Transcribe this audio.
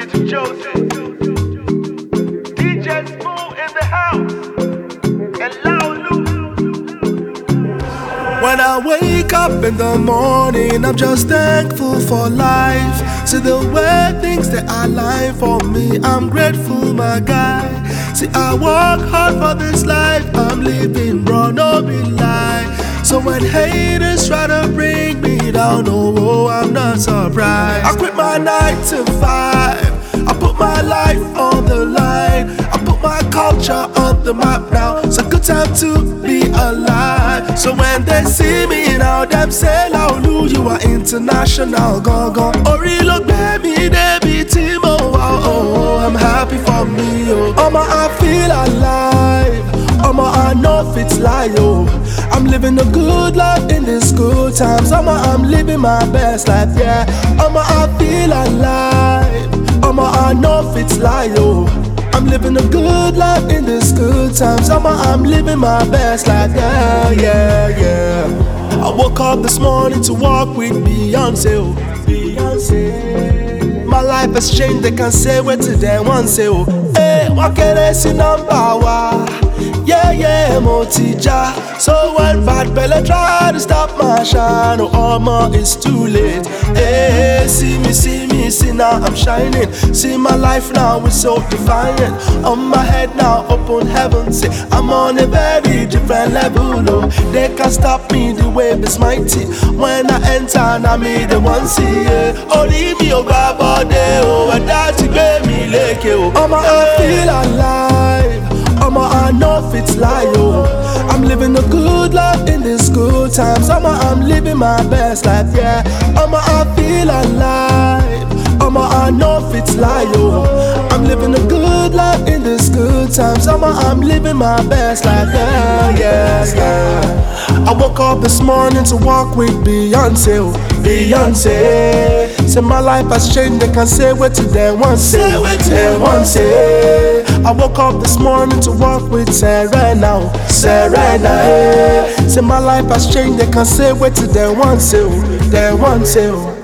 It's Joseph. DJ Smooth in the house. And Laulu. When I wake up in the morning, I'm just thankful for life. See the way things that are life for me, I'm grateful, my guy. See, I work hard for this life I'm living, bro, no be lie. So when haters try to bring me down, oh, I'm not surprised. I quit my 9 to 5, I put my life on the line. I put my culture on the map now. It's a good time to be alive. So when they see me now, them say, Laulu, you are international, go. Orilo baby, they be Timo, oh, I'm happy for me, oh. I feel alive, I know if it's lie, oh. I'm living a good life in these good times, I'm living my best life, yeah. I feel alive, I know if it's lie, oh. I'm living a good life in these good times, I'm living my best life, yeah. I woke up this morning to walk with Beyonce, oh. My life has changed, they can say what to them once, oh. Hey, what can I see number one? Yeah, Motija. So when bad belly try to stop my shine, oh, more it's too late. Hey, see me, now I'm shining. See my life now is so defiant. On my head now, open heaven, say I'm on a very different level, oh. They can't stop me, the wave is mighty. When I enter, now me the one see, yeah. Only me, oh, baba, oh, and that's me, like, oh. I feel alive. I know if it's lie, oh. I'm living a good life in these good times, I'm living my best life, yeah. I feel alive, I know if it's lie, oh. I'm living a good life in these good times, I'm living my best life, yeah. I woke up this morning to walk with Beyonce, oh. Beyonce. Say my life has changed, they can say what to them once, say what to them once, say. I woke up this morning to walk with Serena, Serena. Say my life has changed, they can say what to them once, them once.